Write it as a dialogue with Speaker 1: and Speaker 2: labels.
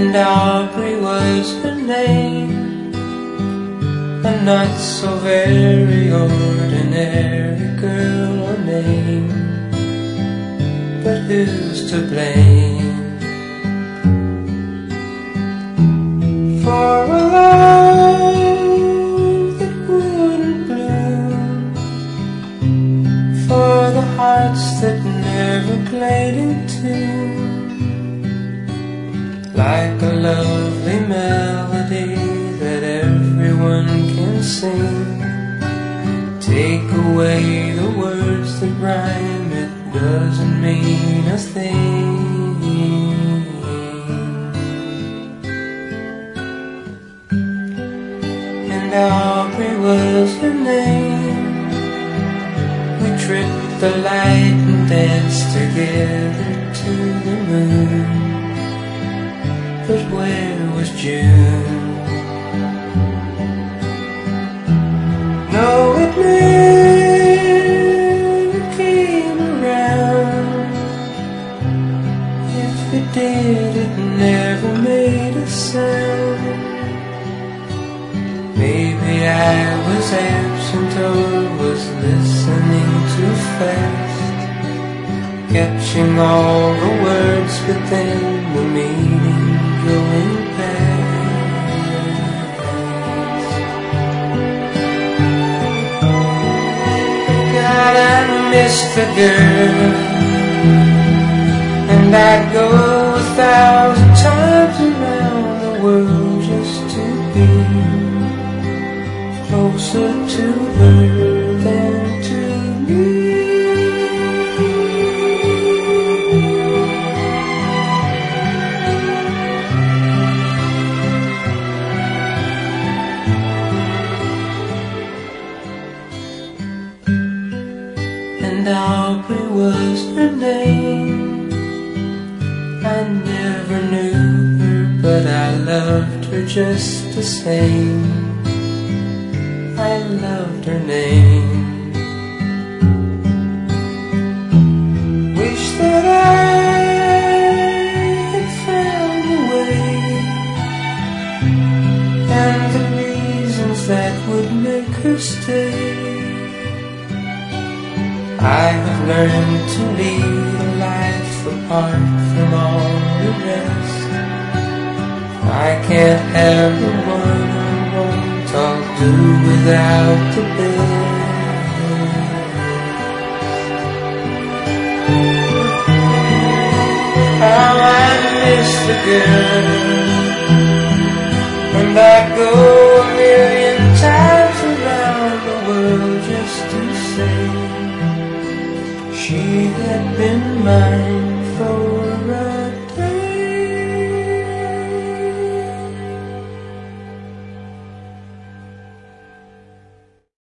Speaker 1: And Aubrey was her name, a not so very ordinary girl or name, but who's to blame for a love that wouldn't bloom, for the hearts that never played in tune, like a lovely melody that everyone can sing. Take away the words that rhyme, it doesn't mean a thing. And Aubrey was her name. We tripped the light and danced together to the moon. But where was June? No, it never came around. If it did, it never made a sound. Maybe I was absent or was listening too fast, catching all the words but then the meaning going past. God, I miss the girl, and I'd go 1,000 times around the world just to be closer to her than to me. And Aubrey was her name. I never knew her, but I loved her just the same. I loved her name. Wish that I had found a way, and the reasons that would make her stay. I have learned to lead a life apart from all the rest. I can't have the one I want, I'll do without the best. How I miss the girl, and I go 1,000,000 times around the world just to say she had been mine.